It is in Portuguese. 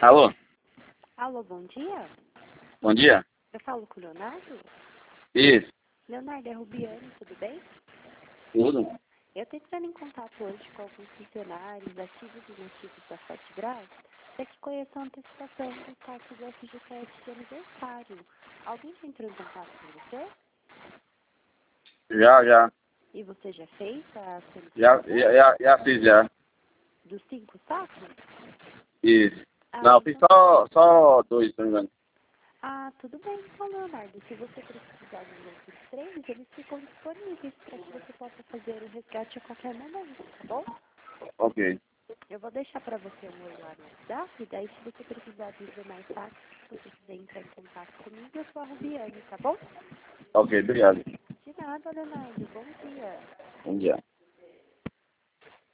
Alô, Alô, bom dia. bom dia. Eu falo com o Leonardo? Isso, Leonardo, é Rubiane, tudo bem? tudo? Eu estou entrando em contato hoje com alguns funcionários ativos e inativos da FETGRAS para que conheçam a antecipação do taxa do FGTS de aniversário. Alguém já entrou em contato com você? Já, E você já fez a já, solicitação já fiz já. dos 5 sacos? Isso. Ah, Não, fiz então... só dois, se não me engano. Ah, tudo bem então, Leonardo. Se você precisar dos outros 3, eles ficam disponíveis para que você possa fazer o resgate a qualquer momento, tá bom? Ok, Eu vou deixar para você um oi lá no WhatsApp, e daí se você precisar dos demais saques, se você quiser entrar em contato comigo, eu sou a Rubiane, tá bom? ok, obrigado. De nada, Leonardo. Bom dia. Bom dia.